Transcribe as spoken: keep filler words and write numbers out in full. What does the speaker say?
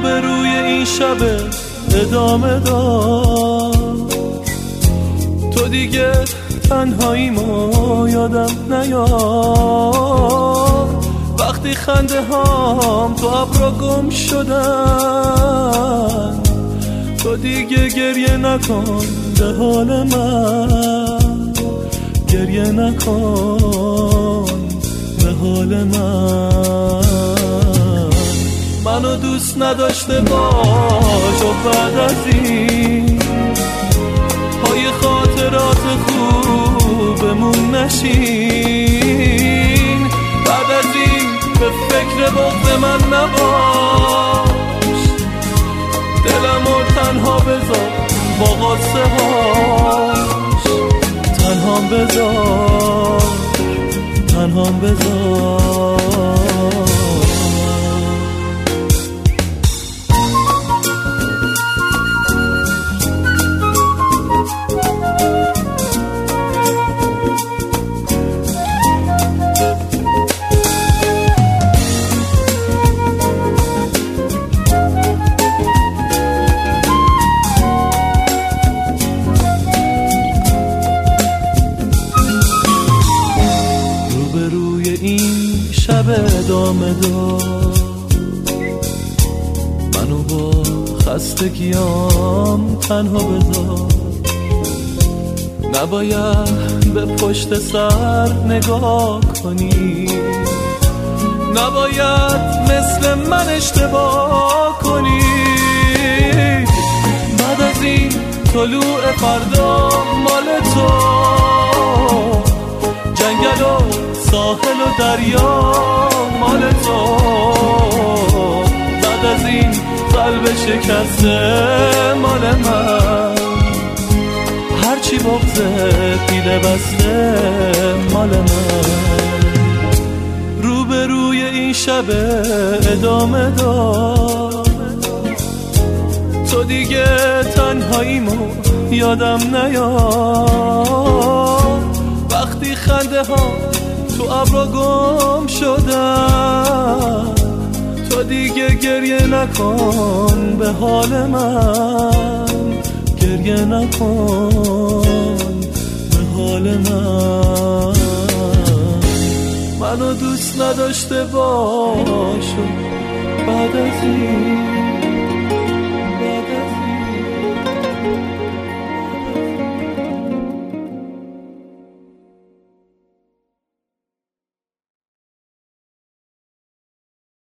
روبروی این شب ادامه دار. تو دیگه تنهاییمو یادم نیار. وقتی خنده هام تو ابرا گم شدن، تو دیگه گریه نکن به حال من، گریه نکن به حال من. منو دوست نداشته باش و بعد از این پای خاطرات خوبمون نشین. بعد از این به فکر بغض من نباش، دلمو تنها بذار با قصه هاش. تنها بذار، تنها بذار. شب ادامه دار. منو با خستگیام تنها بذار. نباید به پشت سر نگاه کنی، نباید مثل من اشتباه کنی. بعد از این طلوع فردا مال تو، جنگل و ساحل و دریا مال تو. بعد از این قلب شکسته مال من، هرچی بغضه پیله بسته مال من. روبروی این شب ادامه دار. تو دیگه تنهاییمو یادم نیار. وقتی خنده ها تو ابرا گم شدن، تو دیگه گریه نکن به حال من، گریه نکن به حال من. منو دوست نداشته باش بعد از این